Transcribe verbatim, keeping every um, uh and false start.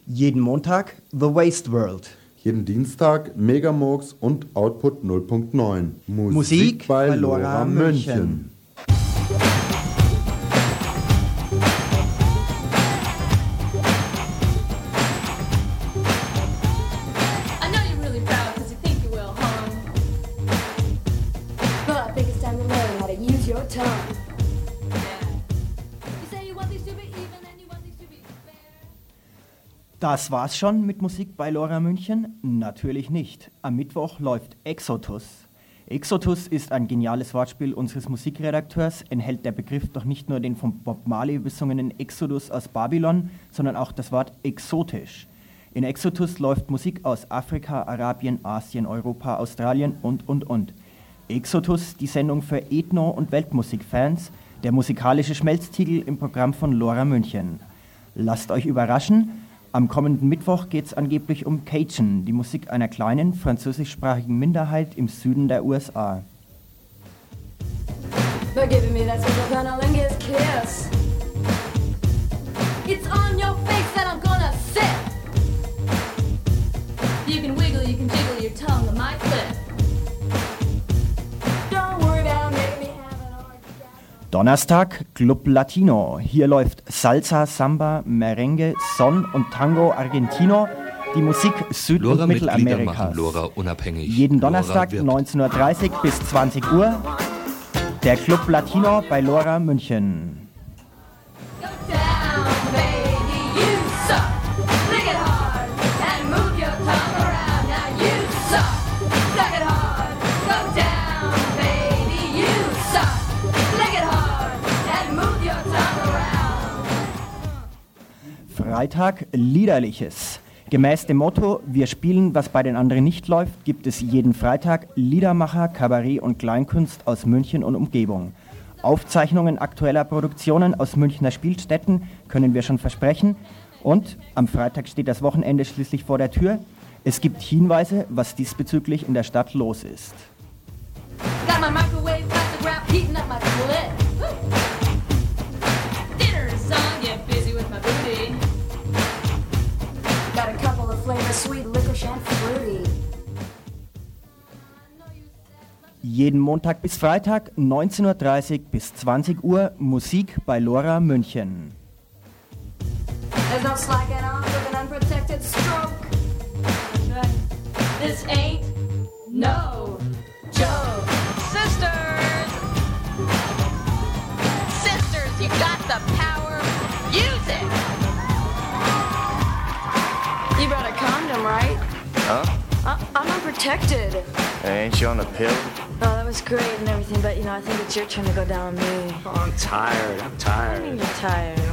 Jeden Montag The Waste World. Jeden Dienstag Megamurks und Output null Punkt neun. Musik, Musik bei, bei Lora, Lora München. München. Das war's schon mit Musik bei Lora München? Natürlich nicht. Am Mittwoch läuft Exodus. Exodus ist ein geniales Wortspiel unseres Musikredakteurs, enthält der Begriff doch nicht nur den von Bob Marley besungenen Exodus aus Babylon, sondern auch das Wort exotisch. In Exodus läuft Musik aus Afrika, Arabien, Asien, Europa, Australien und, und, und. Exodus, die Sendung für Ethno- und Weltmusikfans, der musikalische Schmelztiegel im Programm von Lora München. Lasst euch überraschen, am kommenden Mittwoch geht es angeblich um Cajun, die Musik einer kleinen französischsprachigen Minderheit im Süden der U S A. Donnerstag, Club Latino. Hier läuft Salsa, Samba, Merengue, Son und Tango Argentino, die Musik Süd- Lora und Mittelamerikas. machen Lora unabhängig. Jeden Donnerstag neunzehn Uhr dreißig bis zwanzig Uhr, der Club Latino bei Lora München. Freitag Liederliches. Gemäß dem Motto, wir spielen, was bei den anderen nicht läuft, gibt es jeden Freitag Liedermacher, Kabarett und Kleinkunst aus München und Umgebung. Aufzeichnungen aktueller Produktionen aus Münchner Spielstätten können wir schon versprechen. Und am Freitag steht das Wochenende schließlich vor der Tür. Es gibt Hinweise, was diesbezüglich in der Stadt los ist. Got my microwave, got the grab, heating up my toilet. Dinner's on, get busy with my booty. Got a couple of flavors, sweet licorice and fruity. Jeden Montag bis Freitag, neunzehn Uhr dreißig bis zwanzig Uhr, Musik bei Lora München. There's no slacking on with an unprotected stroke. That's right. This ain't no joke. Sisters! Sisters, you got the power. Use it! You brought a condom, right? Huh? I- I'm unprotected. Hey, ain't you on the pill? Oh, that was great and everything, but you know, I think it's your turn to go down on me. Oh, I'm tired. I'm I tired. mean, you're tired.